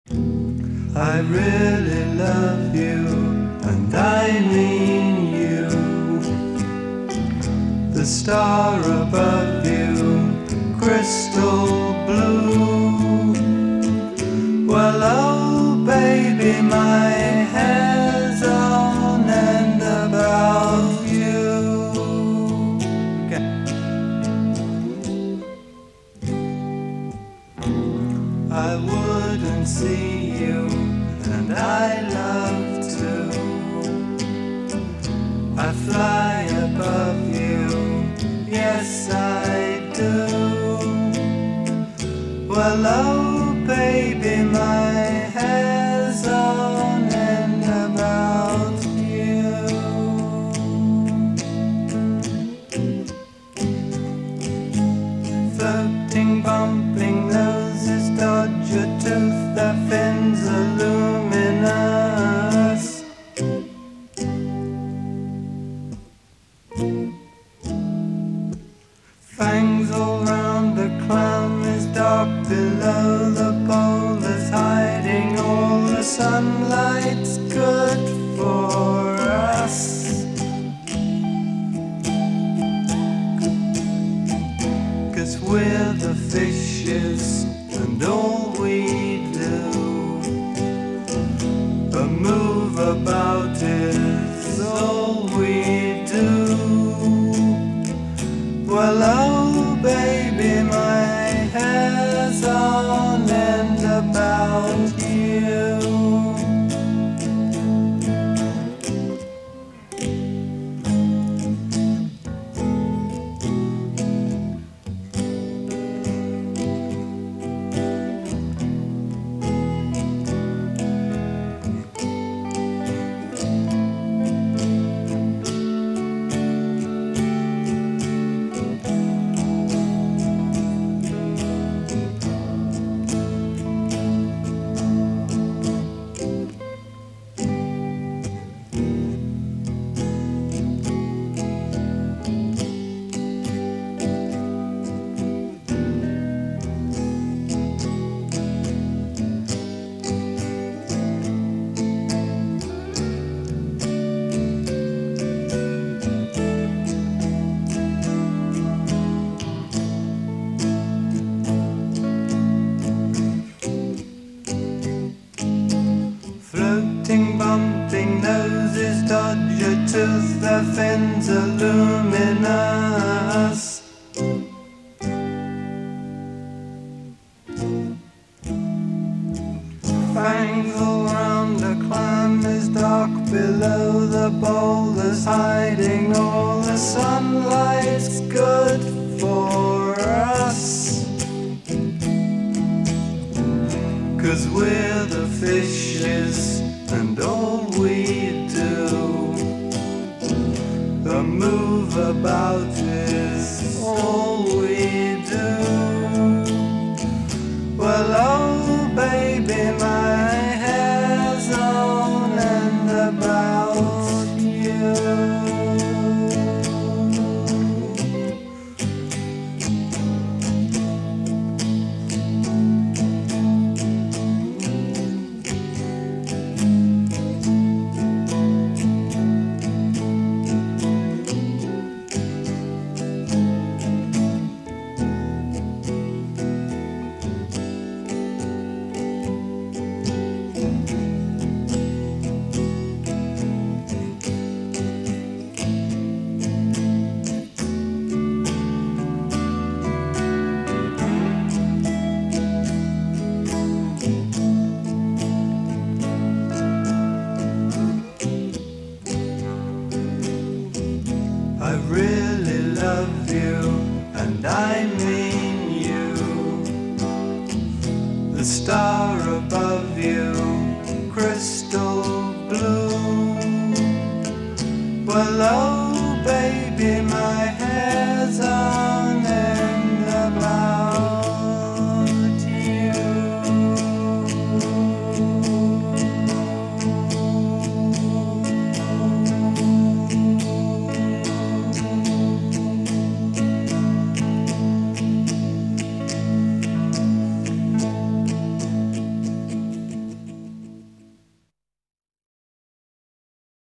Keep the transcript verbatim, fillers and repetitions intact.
I really love you, and I mean you. The star above you, crystal blue. Well, oh baby, my hair's on end about you. Okay. I wouldn't see you, and I love to. I fly above you, yes I do. Well, oh baby, my hair's on end about you. Floating, bumping noses, dodge your tooth, their fins are luminous. Fangs all round the clown is dark below the boulders, hiding all the sunlight's good for us. 'Cause we're the fishes and all we do, but move about is all we do. Well, oh baby, my hair's on end about you. Floating, bumping noses, dodge your tooth, their fins are luminous. Fangs all round the climb is dark below the boulders, hiding all the sunlight's good for us. 'Cause we're the fishes and all we do, the move about is all we do. Well, oh baby, my hair's on end about you. I really love you, and I mean you. The star above you, crystal blue. Well, oh baby, my